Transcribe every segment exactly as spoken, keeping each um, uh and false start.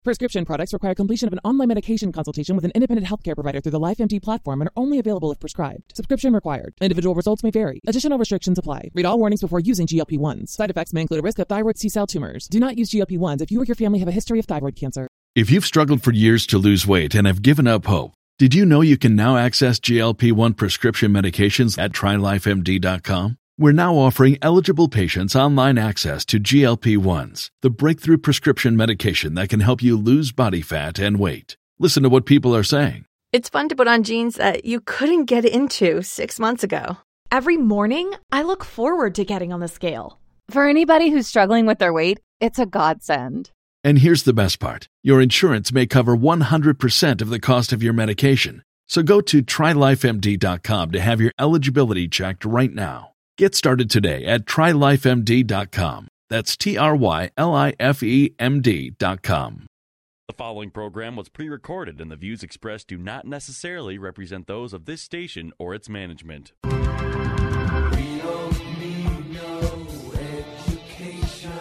Prescription products require completion of an online medication consultation with an independent healthcare provider through the LifeMD platform and are only available if prescribed. Subscription required. Individual results may vary. Additional restrictions apply. Read all warnings before using G L P one s. Side effects may include a risk of thyroid C-cell tumors. Do not use G L P one s if you or your family have a history of thyroid cancer. If you've struggled for years to lose weight and have given up hope, did you know you can now access G L P one prescription medications at try life M D dot com? We're now offering eligible patients online access to G L P one s, the breakthrough prescription medication that can help you lose body fat and weight. Listen to what people are saying. It's fun to put on jeans that you couldn't get into six months ago. Every morning, I look forward to getting on the scale. For anybody who's struggling with their weight, it's a godsend. And here's the best part. Your insurance may cover one hundred percent of the cost of your medication. So go to try life M D dot com to have your eligibility checked right now. Get started today at try life M D dot com. That's T R Y L I F E M D dot com. The following program was pre-recorded and the views expressed do not necessarily represent those of this station or its management. We don't need no education.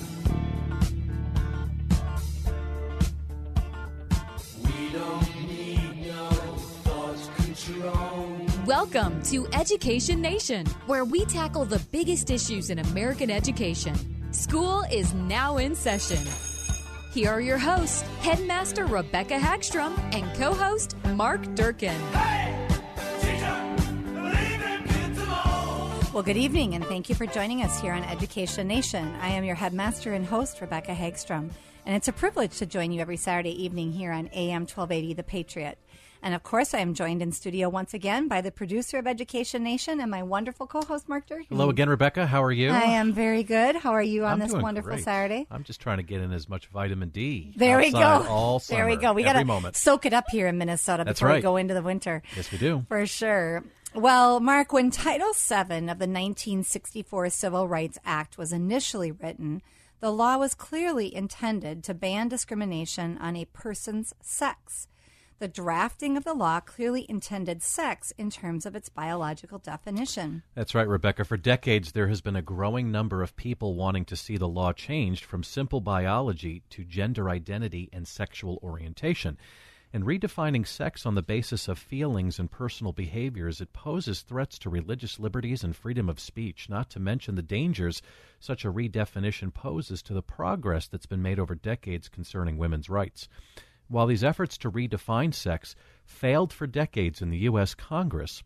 We don't need no thought control. Welcome to Education Nation, where we tackle the biggest issues in American education. School is now in session. Here are your hosts, Headmaster Rebecca Hagstrom and co-host Mark Durkin. Hey, teacher, believe in kids alone. Well, good evening, and thank you for joining us here on Education Nation. I am your headmaster and host, Rebecca Hagstrom, and it's a privilege to join you every Saturday evening here on A M twelve eighty, The Patriot. And, of course, I am joined in studio once again by the producer of Education Nation and my wonderful co-host, Mark Durkin. Hello again, Rebecca. How are you? I am very good. How are you on I'm this doing wonderful great. Saturday? I'm just trying to get in as much vitamin D. There we go. All summer, there we go. We every got moment. to soak it up here in Minnesota That's before right. we go into the winter. Yes, we do. For sure. Well, Mark, when Title seven of the nineteen sixty-four Civil Rights Act was initially written, the law was clearly intended to ban discrimination on a person's sex. The drafting of the law clearly intended sex in terms of its biological definition. That's right, Rebecca. For decades, there has been a growing number of people wanting to see the law changed from simple biology to gender identity and sexual orientation. And redefining sex on the basis of feelings and personal behaviors, it poses threats to religious liberties and freedom of speech, not to mention the dangers such a redefinition poses to the progress that's been made over decades concerning women's rights. While these efforts to redefine sex failed for decades in the U S Congress,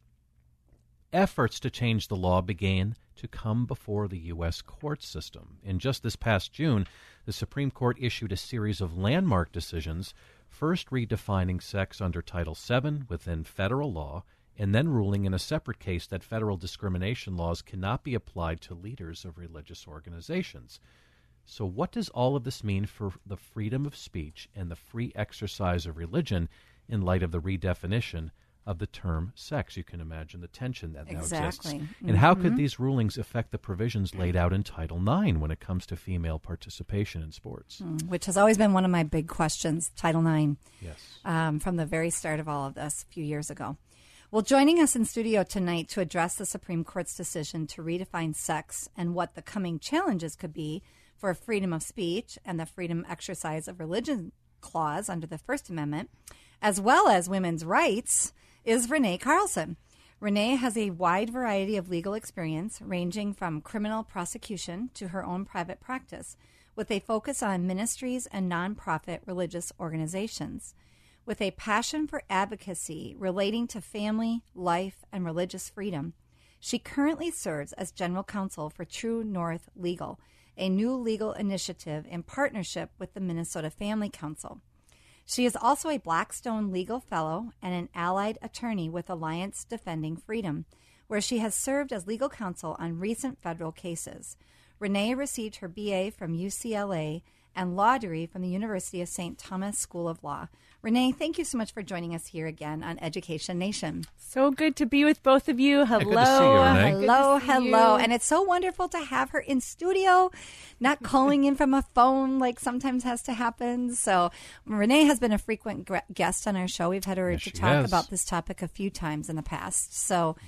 efforts to change the law began to come before the U S court system. In just this past June, the Supreme Court issued a series of landmark decisions, first redefining sex under Title seven within federal law, and then ruling in a separate case that federal discrimination laws cannot be applied to leaders of religious organizations. So what does all of this mean for the freedom of speech and the free exercise of religion in light of the redefinition of the term sex? You can imagine the tension that now Exactly. exists. Mm-hmm. And how could these rulings affect the provisions laid out in Title nine when it comes to female participation in sports? Mm, which has always been one of my big questions, Title nine, Yes. um, from the very start of all of this a few years ago. Well, joining us in studio tonight to address the Supreme Court's decision to redefine sex and what the coming challenges could be for freedom of speech and the freedom exercise of religion clause under the First Amendment, as well as women's rights, is Renee Carlson. Renee has a wide variety of legal experience, ranging from criminal prosecution to her own private practice, with a focus on ministries and nonprofit religious organizations. With a passion for advocacy relating to family, life, and religious freedom, she currently serves as general counsel for True North Legal, a new legal initiative in partnership with the Minnesota Family Council. She is also a Blackstone Legal Fellow and an allied attorney with Alliance Defending Freedom, where she has served as legal counsel on recent federal cases. Renee received her B A from U C L A and law degree from the University of Saint Thomas School of Law. Renee, thank you so much for joining us here again on Education Nation. So good to be with both of you. Hello. Hey, good to see you, Renee. Hello, Good to see hello. you. And it's so wonderful to have her in studio, not calling in from a phone like sometimes has to happen. So Renee has been a frequent gu- guest on our show. We've had her Yes, to she talk has. about this topic a few times in the past. So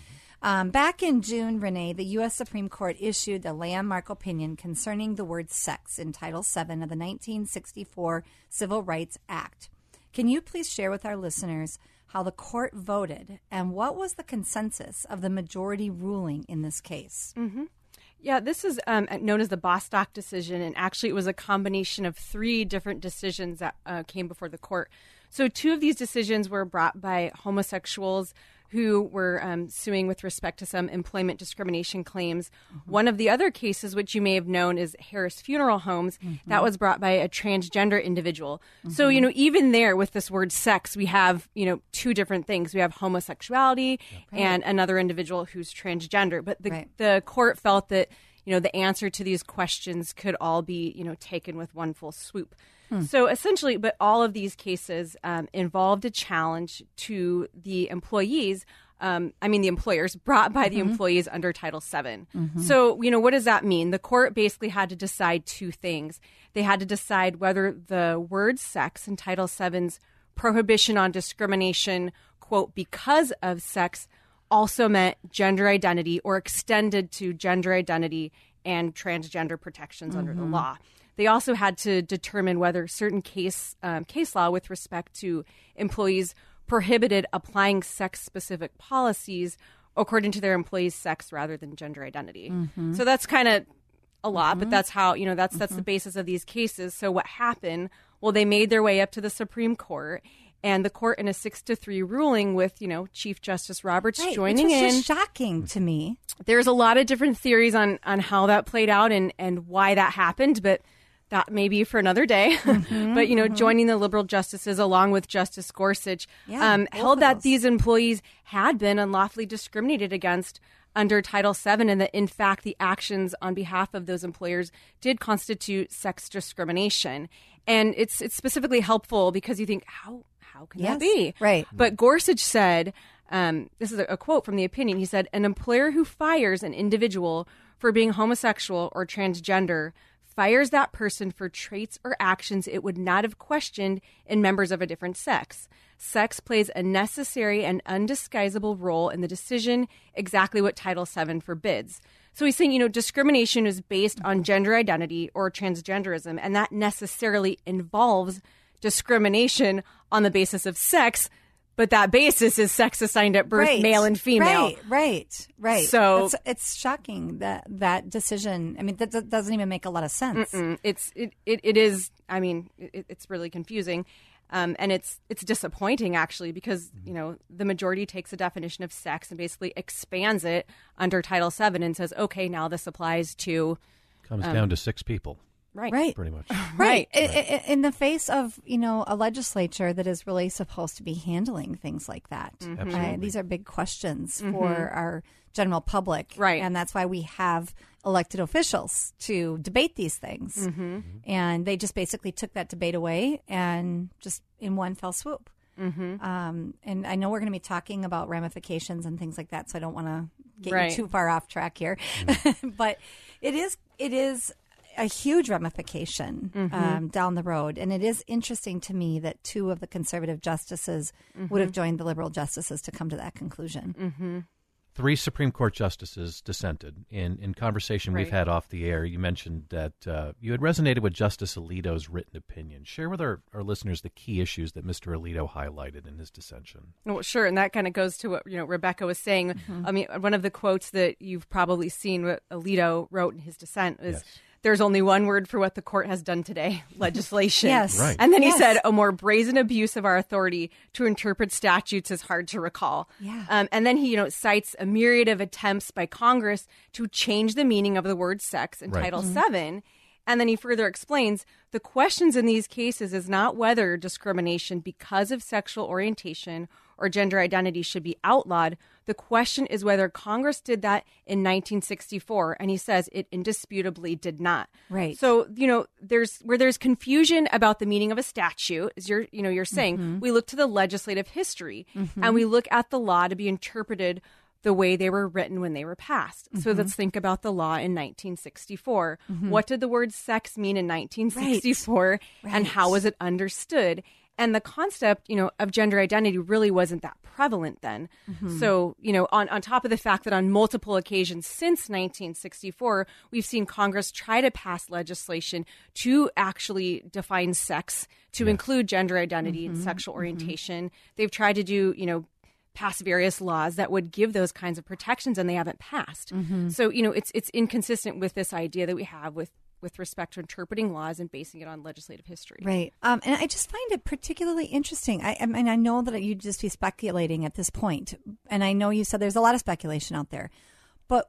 Um, back in June, Renee, the U S Supreme Court issued a landmark opinion concerning the word sex in Title seven of the nineteen sixty-four Civil Rights Act. Can you please share with our listeners how the court voted and what was the consensus of the majority ruling in this case? Mm-hmm. Yeah, this is um, known as the Bostock decision, and actually it was a combination of three different decisions that uh, came before the court. So two of these decisions were brought by homosexuals who were um, suing with respect to some employment discrimination claims. Mm-hmm. One of the other cases, which you may have known, is Harris Funeral Homes. Mm-hmm. That was brought by a transgender individual. Mm-hmm. So, you know, even there with this word sex, we have, you know, two different things. We have homosexuality right. and another individual who's transgender. But the, right. the court felt that, you know, the answer to these questions could all be, you know, taken with one full swoop. Hmm. So essentially, but all of these cases um, involved a challenge to the employees, um, I mean the employers, brought by the mm-hmm. employees under Title seven. Mm-hmm. So, you know, what does that mean? The court basically had to decide two things. They had to decide whether the word sex in Title seven's prohibition on discrimination, quote, because of sex, also meant gender identity or extended to gender identity and transgender protections mm-hmm. under the law. They also had to determine whether certain case um, case law with respect to employees prohibited applying sex-specific policies according to their employees' sex rather than gender identity. Mm-hmm. So that's kind of a lot, mm-hmm. but that's how, you know, that's that's mm-hmm. the basis of these cases. So what happened? Well, they made their way up to the Supreme Court, and the court, in a six to three ruling with, you know, Chief Justice Roberts right, joining which was in. Just shocking to me. There's a lot of different theories on on how that played out and and why that happened, but that may be for another day. Mm-hmm, but, you know, mm-hmm. joining the liberal justices along with Justice Gorsuch yeah, um, held that these employees had been unlawfully discriminated against under Title seven, and that, in fact, the actions on behalf of those employers did constitute sex discrimination. And it's it's specifically helpful because you think, how how can yes, that be? Right. But Gorsuch said, um, this is a, a quote from the opinion, he said, an employer who fires an individual for being homosexual or transgender fires that person for traits or actions it would not have questioned in members of a different sex. Sex plays a necessary and undisguisable role in the decision, exactly what Title seven forbids. So he's saying, you know, discrimination is based on gender identity or transgenderism, and that necessarily involves discrimination on the basis of sex, but that basis is sex assigned at birth, right, male and female. Right, right, right. So it's, it's shocking that that decision. I mean, that, that doesn't even make a lot of sense. Mm-mm. It's it, it it is. I mean, it, it's really confusing, um, and it's it's disappointing actually because you know the majority takes a definition of sex and basically expands it under Title seven and says, okay, now this applies to comes um, down to six people. Right. Right. Pretty much. Right. Right. In, in, in the face of, you know, a legislature that is really supposed to be handling things like that. Mm-hmm. Uh, Absolutely. these are big questions Mm-hmm. for our general public. Right. And that's why we have elected officials to debate these things. Mm-hmm. And they just basically took that debate away and just in one fell swoop. Mm-hmm. Um, and I know we're going to be talking about ramifications and things like that, so I don't want to get Right. you too far off track here. Mm-hmm. But it is it is a huge ramification Mm-hmm. um, down the road. And it is interesting to me that two of the conservative justices mm-hmm. would have joined the liberal justices to come to that conclusion. Mm-hmm. Three Supreme Court justices dissented. In in conversation we've Right. had off the air, you mentioned that uh, you had resonated with Justice Alito's written opinion. Share with our, our listeners the key issues that Mister Alito highlighted in his dissension. Well, sure, and that kind of goes to what you know Rebecca was saying. Mm-hmm. I mean, one of the quotes that you've probably seen what Alito wrote in his dissent is, Yes. there's only one word for what the court has done today, legislation. Yes. Right. And then he Yes. said, a more brazen abuse of our authority to interpret statutes is hard to recall. Yeah. Um, and then he, you know, cites a myriad of attempts by Congress to change the meaning of the word sex in Right. Title Mm-hmm. seven. And then he further explains, the questions in these cases is not whether discrimination because of sexual orientation or gender identity should be outlawed. The question is whether Congress did that in nineteen sixty-four. And he says it indisputably did not. Right. So, you know, there's where there's confusion about the meaning of a statute, as you're, you know, you're saying, Mm-hmm. we look to the legislative history Mm-hmm. and we look at the law to be interpreted the way they were written when they were passed. So Mm-hmm. let's think about the law in nineteen sixty-four. What did the word sex mean in nineteen sixty-four, Right. and Right. how was it understood? And the concept, you know, of gender identity really wasn't that prevalent then. Mm-hmm. So, you know, on, on top of the fact that on multiple occasions since nineteen sixty-four, we've seen Congress try to pass legislation to actually define sex, to yes. include gender identity mm-hmm. and sexual orientation. Mm-hmm. They've tried to do, you know, pass various laws that would give those kinds of protections, and they haven't passed. Mm-hmm. So, you know, it's it's inconsistent with this idea that we have with with respect to interpreting laws and basing it on legislative history. Right. Um, and I just find it particularly interesting. I, I mean, I know that you'd just be speculating at this point, and I know you said there's a lot of speculation out there, but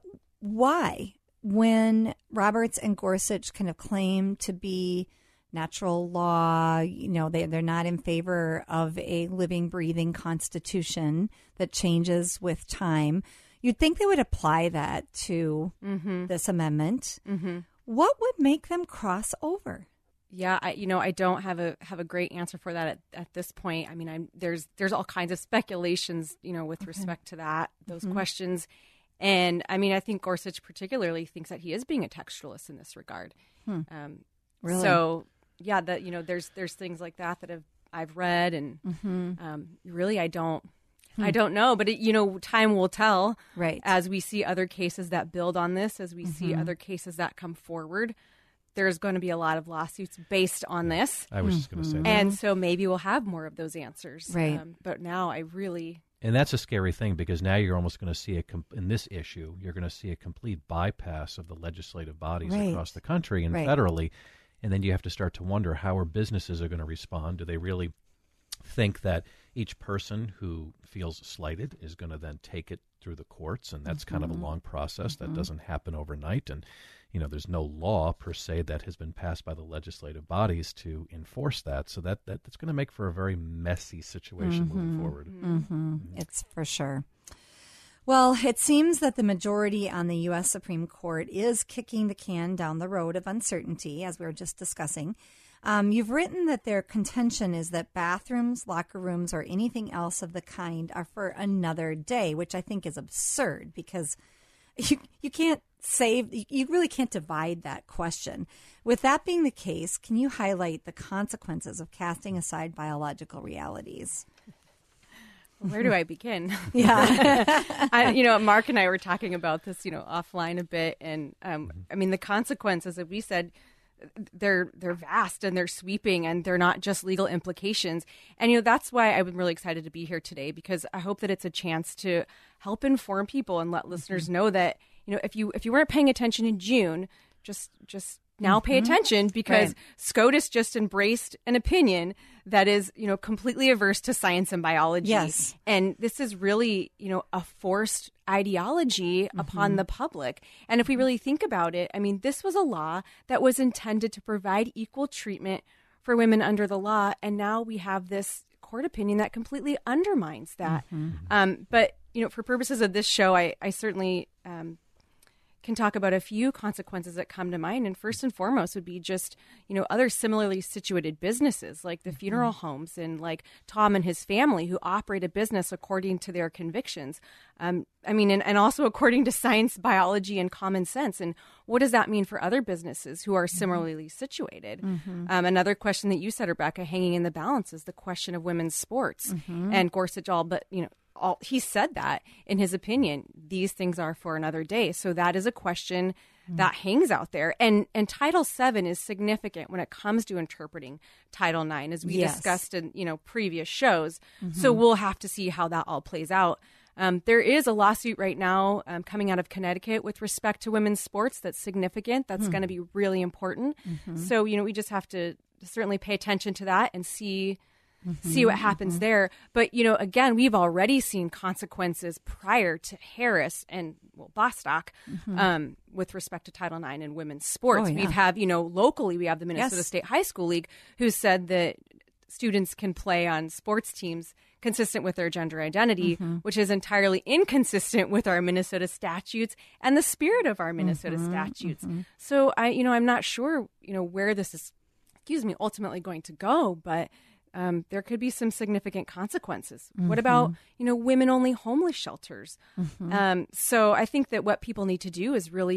why, when Roberts and Gorsuch kind of claim to be natural law, you know, they, they're not in favor of a living, breathing constitution that changes with time, you'd think they would apply that to mm-hmm. this amendment. Mm-hmm. What would make them cross over? Yeah, I, you know, I don't have a have a great answer for that at, at this point. I mean, I'm there's there's all kinds of speculations, you know, with okay. respect to that, those mm-hmm. questions. And I mean, I think Gorsuch particularly thinks that he is being a textualist in this regard. Hmm. Um, really? So, yeah, that you know, there's there's things like that that have I've read, and mm-hmm. um, really, I don't. I don't know, but it, you know, time will tell. Right. As we see other cases that build on this, as we mm-hmm. see other cases that come forward, there's going to be a lot of lawsuits based on this. I was mm-hmm. just going to say that. And so maybe we'll have more of those answers. Right. Um, but now I really... And that's a scary thing, because now you're almost going to see, a com- in this issue, you're going to see a complete bypass of the legislative bodies right. across the country and right. federally. And then you have to start to wonder, how are businesses are going to respond? Do they really think that each person who feels slighted is going to then take it through the courts, and that's mm-hmm. kind of a long process mm-hmm. that doesn't happen overnight, and you know there's no law per se that has been passed by the legislative bodies to enforce that, so that, that that's going to make for a very messy situation mm-hmm. moving forward. Mm-hmm. Mm-hmm. It's for sure. Well, it seems that the majority on the U S Supreme Court is kicking the can down the road of uncertainty, as we were just discussing. Um, you've written that their contention is that bathrooms, locker rooms, or anything else of the kind are for another day, which I think is absurd, because you you can't save, you really can't divide that question. With that being the case, can you highlight the consequences of casting aside biological realities? Where do I begin? Yeah. I, you know, Mark and I were talking about this, you know, offline a bit. And um, I mean, the consequences that we said, they're they're vast and they're sweeping, and they're not just legal implications. And, you know, that's why I've been really excited to be here today, because I hope that it's a chance to help inform people and let mm-hmm. listeners know that, you know, if you if you weren't paying attention in June, just just now mm-hmm. pay attention, because right. SCOTUS just embraced an opinion that is, you know, completely averse to science and biology. Yes. And this is really, you know, a forced ideology mm-hmm. upon the public. And if we really think about it, I mean, this was a law that was intended to provide equal treatment for women under the law. And now we have this court opinion that completely undermines that. Mm-hmm. Um, but, you know, for purposes of this show, I, I certainly um, can talk about a few consequences that come to mind. And first and foremost would be just, you know, other similarly situated businesses like the mm-hmm. funeral homes and like Tom and his family, who operate a business according to their convictions. Um, I mean, and, and also according to science, biology, and common sense. And what does that mean for other businesses who are similarly mm-hmm. situated? Mm-hmm. Um, another question that you said, Rebecca, hanging in the balance is the question of women's sports. Mm-hmm. And Gorsuch all but, you know, All, he said that in his opinion, these things are for another day. So that is a question mm. that hangs out there. And and Title seven is significant when it comes to interpreting Title nine, as we yes. discussed in, you know, previous shows. Mm-hmm. So we'll have to see how that all plays out. Um, there is a lawsuit right now um, coming out of Connecticut with respect to women's sports that's significant. That's mm. going to be really important. Mm-hmm. So, you know, we just have to certainly pay attention to that and see Mm-hmm, see what happens mm-hmm. there. But, you know, again, we've already seen consequences prior to Harris and, well, Bostock mm-hmm. um, with respect to Title nine and women's sports. Oh, yeah. We've have, you know, locally, we have the Minnesota yes. State High School League, who said that students can play on sports teams consistent with their gender identity, mm-hmm. which is entirely inconsistent with our Minnesota statutes and the spirit of our Minnesota mm-hmm, statutes. Mm-hmm. So, I, you know, I'm not sure, you know, where this is, excuse me, ultimately going to go, but Um, there could be some significant consequences. Mm-hmm. What about, you know, women-only homeless shelters? Mm-hmm. Um, so I think that what people need to do is really,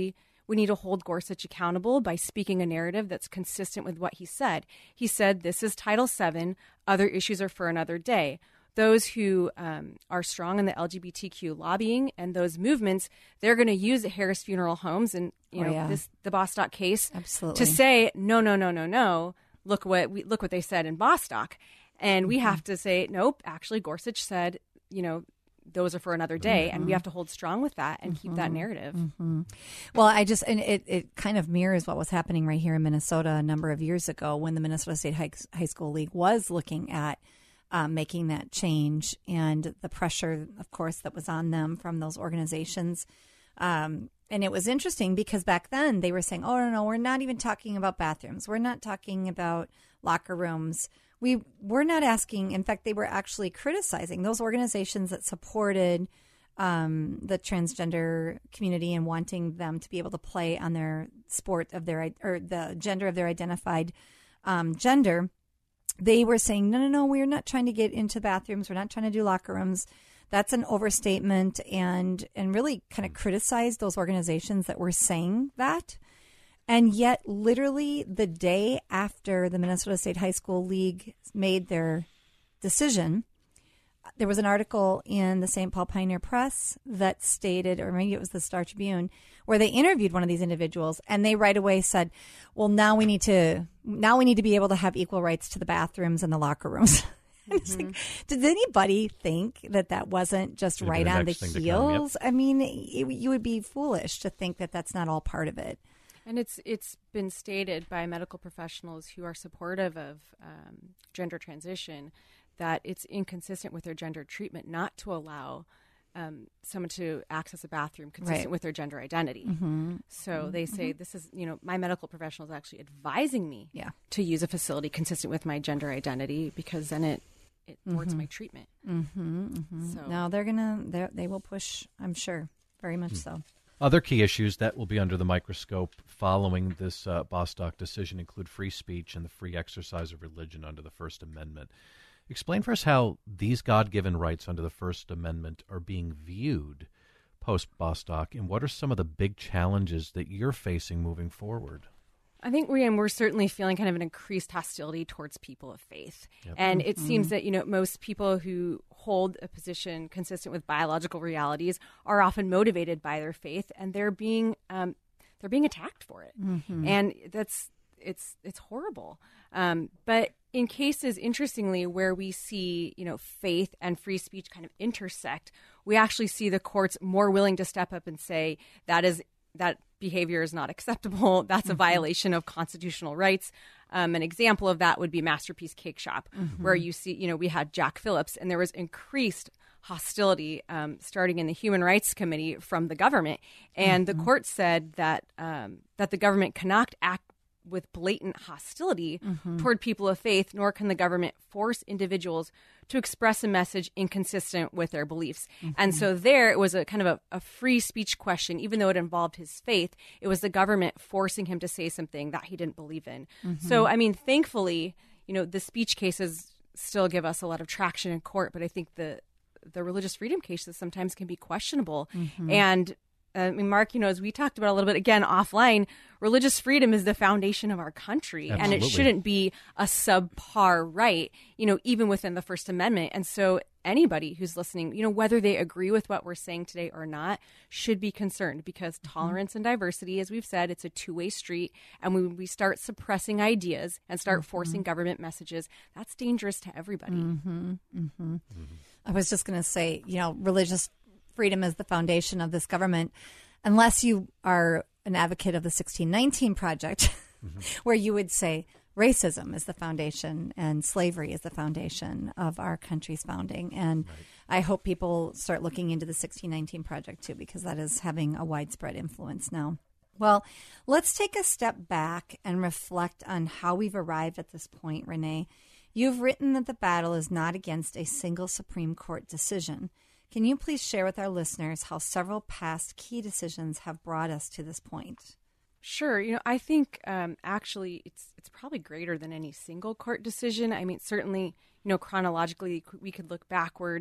we need to hold Gorsuch accountable by speaking a narrative that's consistent with what he said. He said, this is Title seven. Other issues are for another day. Those who um, are strong in the L G B T Q lobbying and those movements, they're going to use Harris Funeral Homes and you Oh, know yeah. this the Bostock case Absolutely. to say no, no, no, no, no. Look what we look what they said in Bostock, and we Mm-hmm. have to say nope. Actually, Gorsuch said, you know, those are for another day, and we have to hold strong with that and keep that narrative. Mm-hmm. Well, I just, and it, it kind of mirrors what was happening right here in Minnesota a number of years ago when the Minnesota State High, High School League was looking at um, making that change, and the pressure, of course, that was on them from those organizations. Um, and it was interesting because back then they were saying, oh, no, no, we're not even talking about bathrooms. We're not talking about locker rooms. We we're not asking. In fact, they were actually criticizing those organizations that supported um, the transgender community and wanting them to be able to play on their sport of their or the gender of their identified um, gender. They were saying, no, no, no, we're not trying to get into bathrooms. We're not trying to do locker rooms. That's an overstatement, and and really kind of criticized those organizations that were saying that. And yet, literally the day after the Minnesota State High School League made their decision, there was an article in the Saint Paul Pioneer Press that stated, or maybe it was the Star Tribune, where they interviewed one of these individuals, and they right away said, "Well, now we need to now we need to be able to have equal rights to the bathrooms and the locker rooms." And it's like, did anybody think that that wasn't just It'd be right the on the next thing to come, heels? I mean, it, you would be foolish to think that that's not all part of it. And it's it's been stated by medical professionals who are supportive of um, gender transition that it's inconsistent with their gender treatment not to allow um, someone to access a bathroom consistent Right. with their gender identity. Mm-hmm. So Mm-hmm. they say this is, you know, my medical professional is actually advising me Yeah. to use a facility consistent with my gender identity because then it, it thwarts Mhm. my treatment. Mm-hmm, mm-hmm. So- No, they're gonna they're, they will push. I'm sure, very much so. Other key issues that will be under the microscope following this uh, Bostock decision include free speech and the free exercise of religion under the First Amendment. Explain for us how these God-given rights under the First Amendment are being viewed post-Bostock, and what are some of the big challenges that you're facing moving forward? I think we, and we're certainly feeling kind of an increased hostility towards people of faith. Yep. And it Mhm. seems that, you know, most people who hold a position consistent with biological realities are often motivated by their faith, and they're being um, they're being attacked for it. Mhm. And that's it's it's horrible. Um, but in cases, interestingly, where we see, you know, faith and free speech kind of intersect, we actually see the courts more willing to step up and say that is that behavior is not acceptable. That's a violation of constitutional rights. Um, an example of that would be Masterpiece Cake Shop, Mhm. where you see, you know, we had Jack Phillips, and there was increased hostility um, starting in the Human Rights Committee from the government, and the court said that um, that the government cannot act with blatant hostility Mhm. toward people of faith, nor can the government force individuals to express a message inconsistent with their beliefs. And so there it was a kind of a, a free speech question, even though it involved his faith. It was the government forcing him to say something that he didn't believe in. So, I mean, thankfully, you know, the speech cases still give us a lot of traction in court, but I think the the religious freedom cases sometimes can be questionable. Mhm. And I mean, Mark, you know, as we talked about a little bit again offline, religious freedom is the foundation of our country, and it Absolutely. shouldn't be a subpar right, you know, even within the First Amendment. And so anybody who's listening, you know, whether they agree with what we're saying today or not, should be concerned, because tolerance and diversity, as we've said, it's a two-way street. And when we start suppressing ideas and start forcing government messages, that's dangerous to everybody. Mm-hmm. Mm-hmm. I was just going to say, you know, religious freedom is the foundation of this government, unless you are an advocate of the sixteen nineteen Project, where you would say racism is the foundation and slavery is the foundation of our country's founding. And I hope people start looking into the sixteen nineteen Project too, because that is having a widespread influence now. Well, let's take a step back and reflect on how we've arrived at this point, Renee. You've written that the battle is not against a single Supreme Court decision. Can you please share with our listeners how several past key decisions have brought us to this point? Sure. You know, I think um, actually it's it's probably greater than any single court decision. I mean, certainly, you know, chronologically, we could look backwards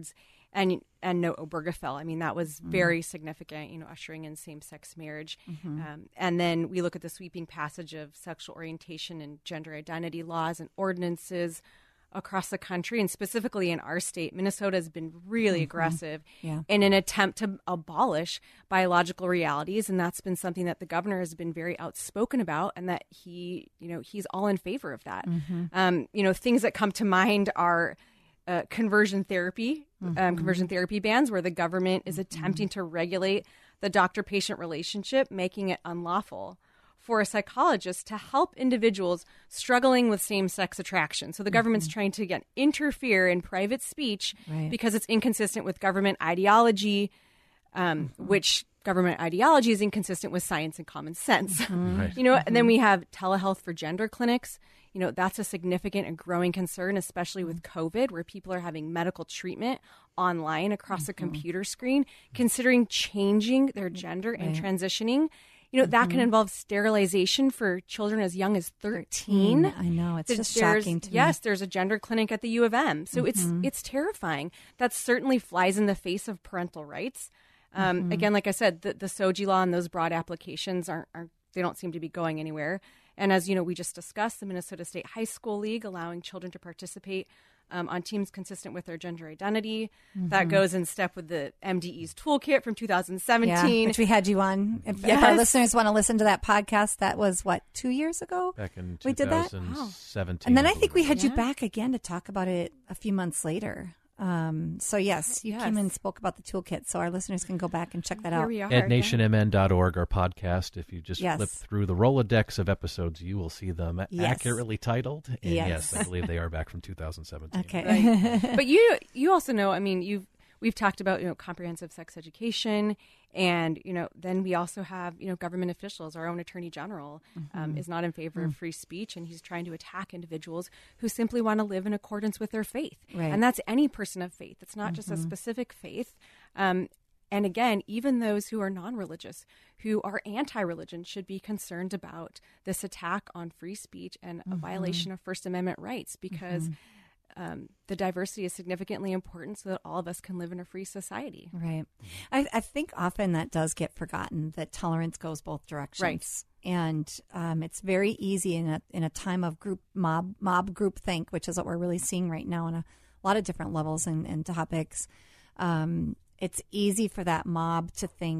and and no Obergefell. I mean, that was very mm. significant, you know, ushering in same-sex marriage. Mm-hmm. Um, and then we look at the sweeping passage of sexual orientation and gender identity laws and ordinances across the country, and specifically in our state. Minnesota has been really mm-hmm. aggressive yeah. in an attempt to abolish biological realities, and that's been something that the governor has been very outspoken about, and that he, you know, he's all in favor of that. Mm-hmm. Um, you know, things that come to mind are uh, conversion therapy, mm-hmm. um, conversion therapy bans, where the government is attempting mm-hmm. to regulate the doctor-patient relationship, making it unlawful for a psychologist to help individuals struggling with same-sex attraction. So the government's mm-hmm. trying to, again, interfere in private speech right. because it's inconsistent with government ideology, um, mm-hmm. which government ideology is inconsistent with science and common sense. Mm-hmm. Right. You know, mm-hmm. and then we have telehealth for gender clinics. You know, that's a significant and growing concern, especially with COVID, where people are having medical treatment online across mm-hmm. a computer screen, considering changing their gender right. and transitioning. You know, that mm-hmm. can involve sterilization for children as young as thirteen. Mm, I know. It's There's, just shocking to yes, me. Yes, there's a gender clinic at the U of M. So mm-hmm. it's it's terrifying. That certainly flies in the face of parental rights. Um, mm-hmm. Again, like I said, the, the SOGI law and those broad applications aren't, aren't, they don't seem to be going anywhere. And as you know, we just discussed, the Minnesota State High School League allowing children to participate Um, on teams consistent with their gender identity. Mm-hmm. That goes in step with the M D E's toolkit from two thousand seventeen. Yeah, which we had you on. If, yes. if our listeners want to listen to that podcast, that was, what, two years ago? Back in we did that? twenty seventeen. And then I think we had yeah. you back again to talk about it a few months later. Um, so, yes, you yes. came and spoke about the toolkit, so our listeners can go back and check that Here out. we are. ed nation m n dot org, our podcast. If you just yes. flip through the Rolodex of episodes, you will see them yes. accurately titled. And yes. yes, I believe they are back from two thousand seventeen. Okay. Right. But you you also know, I mean, you've we've talked about, you know, comprehensive sex education, and, you know, then we also have, you know, government officials. Our own attorney general mm-hmm. um, is not in favor mm-hmm. of free speech, and he's trying to attack individuals who simply want to live in accordance with their faith. Right. And that's any person of faith. It's not mm-hmm. just a specific faith. Um, and again, even those who are non-religious, who are anti-religion, should be concerned about this attack on free speech and mm-hmm. a violation of First Amendment rights, because mm-hmm. Um, the diversity is significantly important so that all of us can live in a free society. Right. I, I think often that does get forgotten, that tolerance goes both directions. Right. And um, it's very easy in a in a time of group mob mob group think, which is what we're really seeing right now on a lot of different levels and, and topics. Um, it's easy for that mob to think,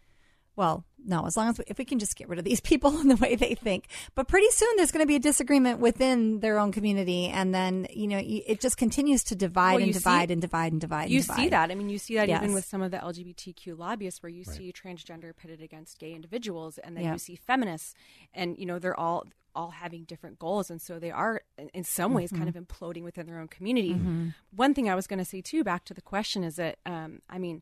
well, no, as long as we, if we can just get rid of these people and the way they think. But pretty soon there's going to be a disagreement within their own community. And then, you know, it just continues to divide well, and divide see, and divide and divide. You and divide. see that. I mean, you see that yes. even with some of the L G B T Q lobbyists, where you right. see transgender pitted against gay individuals. And then yep. you see feminists, and, you know, they're all all having different goals. And so they are, in some ways, mm-hmm. kind of imploding within their own community. Mm-hmm. One thing I was going to say, too, back to the question is that, um, I mean,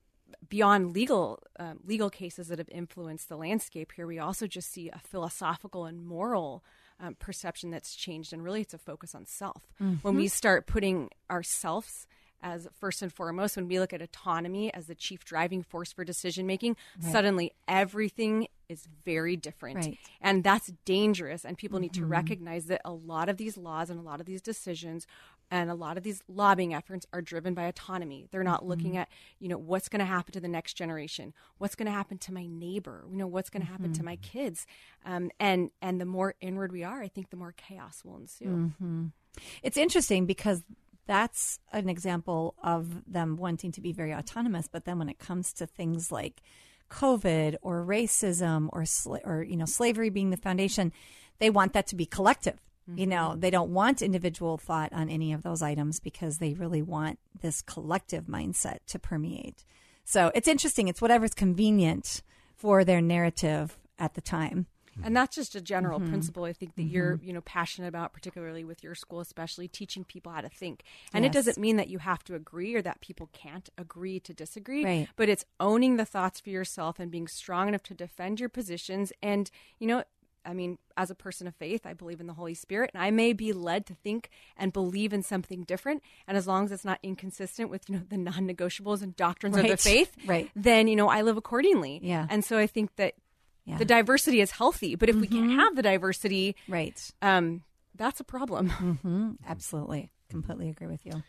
beyond legal um, legal cases that have influenced the landscape here, we also just see a philosophical and moral um, perception that's changed, and really it's a focus on self. Mm-hmm. When we start putting ourselves as first and foremost, when we look at autonomy as the chief driving force for decision making, right. suddenly everything is very different. Right. And that's dangerous. And people mm-hmm. need to recognize that a lot of these laws and a lot of these decisions and a lot of these lobbying efforts are driven by autonomy. They're not mm-hmm. looking at, you know, what's going to happen to the next generation, what's going to happen to my neighbor, you know, what's going to happen mm-hmm. to my kids. Um, and, and the more inward we are, I think the more chaos will ensue. Mm-hmm. It's interesting because that's an example of them wanting to be very autonomous. But then when it comes to things like COVID or racism or, sla- or you know, slavery being the foundation, they want that to be collective. Mm-hmm. You know, they don't want individual thought on any of those items because they really want this collective mindset to permeate. So it's interesting. It's whatever's convenient for their narrative at the time. And that's just a general mm-hmm. principle, I think, that mm-hmm. you're, you know, passionate about, particularly with your school, especially teaching people how to think. And yes. it doesn't mean that you have to agree or that people can't agree to disagree, right. but it's owning the thoughts for yourself and being strong enough to defend your positions. And, you know, I mean, as a person of faith, I believe in the Holy Spirit, and I may be led to think and believe in something different. And as long as it's not inconsistent with, you know, the non-negotiables and doctrines right. of the faith, right. then, you know, I live accordingly. Yeah. And so I think that Yeah. the diversity is healthy, but if mm-hmm. we can't have the diversity, right, um, that's a problem. Mm-hmm. Absolutely. Completely agree with you.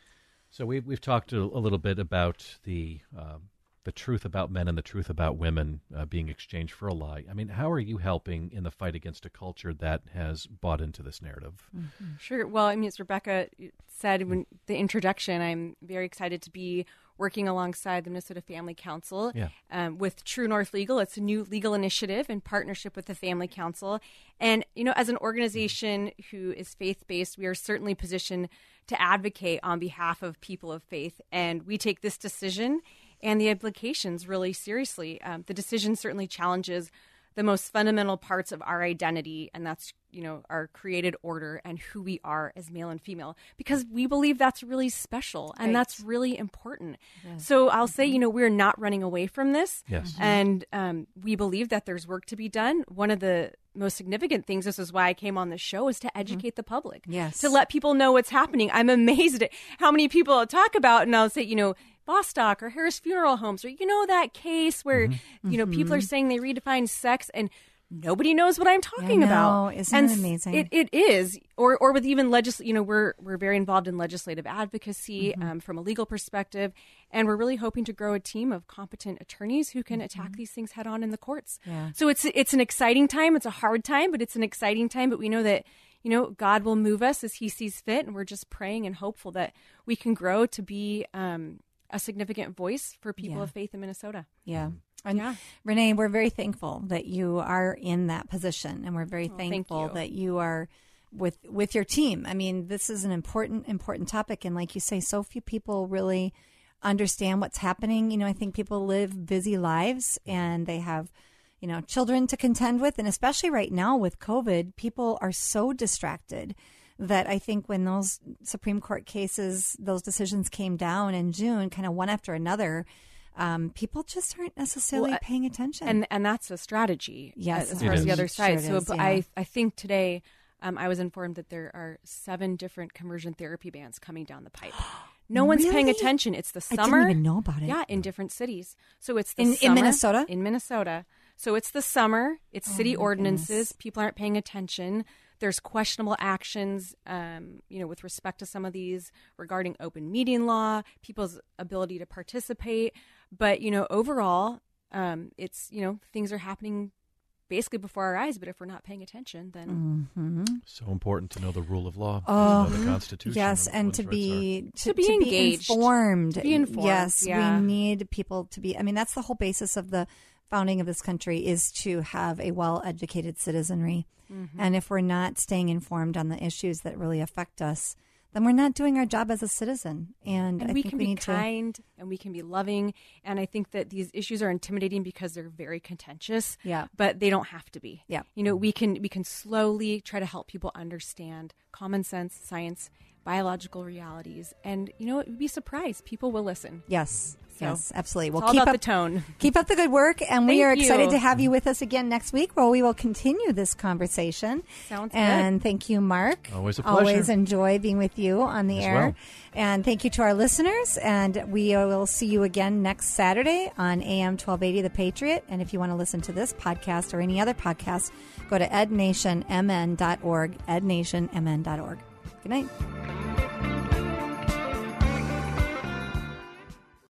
So we've, we've talked a, a little bit about the uh, the truth about men and the truth about women uh, being exchanged for a lie. I mean, how are you helping in the fight against a culture that has bought into this narrative? Mm-hmm. Sure. Well, I mean, as Rebecca said in the introduction, I'm very excited to be working alongside the Minnesota Family Council yeah. um, with True North Legal. It's a new legal initiative in partnership with the Family Council. And, you know, as an organization who is faith-based, we are certainly positioned to advocate on behalf of people of faith. And we take this decision and the implications really seriously. Um, the decision certainly challenges the most fundamental parts of our identity, and that's, you know, our created order and who we are as male and female, because we believe that's really special and right. that's really important. Yes. So I'll say, you know, we're not running away from this. Yes. And um, we believe that there's work to be done. One of the most significant things, this is why I came on the show, is to educate mm-hmm. the public. Yes. To let people know what's happening. I'm amazed at how many people talk about, and I'll say, you know, Bostock or Harris Funeral Homes, or, you know, that case where, mm-hmm. you know, people are saying they redefine sex and nobody knows what I'm talking I know. about. Isn't and it amazing? It, it is. Or or with even legis, you know, we're we're very involved in legislative advocacy mm-hmm. um, from a legal perspective, and we're really hoping to grow a team of competent attorneys who can mm-hmm. attack these things head on in the courts. Yeah. So it's it's an exciting time. It's a hard time, but it's an exciting time. But we know that, you know, God will move us as He sees fit, and we're just praying and hopeful that we can grow to be um, a significant voice for people yeah. of faith in Minnesota. Yeah. And yeah. Renee, we're very thankful that you are in that position, and we're very oh, thankful thank you. that you are with with your team. I mean, this is an important important topic, and like you say, so few people really understand what's happening. You know, I think people live busy lives, and they have, you know, children to contend with, and especially right now with COVID, people are so distracted that I think when those Supreme Court cases, those decisions came down in June, kind of one after another, um, people just aren't necessarily well, paying attention. And and that's a strategy. Yes, as far as the other side. Sure so is, yeah. I I think today um, I was informed that there are seven different conversion therapy bans coming down the pipe. No one's Really? paying attention. It's the summer. I didn't even know about it. Yeah, in different cities. So it's the in, summer, in Minnesota. In Minnesota. So it's the summer. It's Oh, city my ordinances. goodness. People aren't paying attention. There's questionable actions, um, you know, with respect to some of these regarding open meeting law, people's ability to participate. But, you know, overall, um, it's, you know, things are happening basically before our eyes. But if we're not paying attention, then Mm-hmm. So important to know the rule of law, Oh, to know the Constitution. Yes, and, and what to one's be rights to, To be to engaged. informed. To be informed, Yes, yeah. we need people to be. I mean, that's the whole basis of the founding of this country, is to have a well-educated citizenry. Mm-hmm. And if we're not staying informed on the issues that really affect us, then we're not doing our job as a citizen. And, And I we think can we be need kind and we can be loving. And I think that these issues are intimidating because they're very contentious. Yeah. But they don't have to be. Yeah. You know, we can we can slowly try to help people understand common sense, science, biological realities. And, you know, you'd be surprised. People will listen. to. Yes. So, Yes, absolutely. Well, it's all keep about up the tone. Keep up the good work, and we Thank are excited you. to have you with us again next week, where we will continue this conversation. Sounds And thank you, Mark. Always a pleasure. Always enjoy being with you on the As air. well. And thank you to our listeners, and we will see you again next Saturday on A M twelve eighty The Patriot. And if you want to listen to this podcast or any other podcast, go to ed nation m n dot org, ed nation m n dot org. Good night.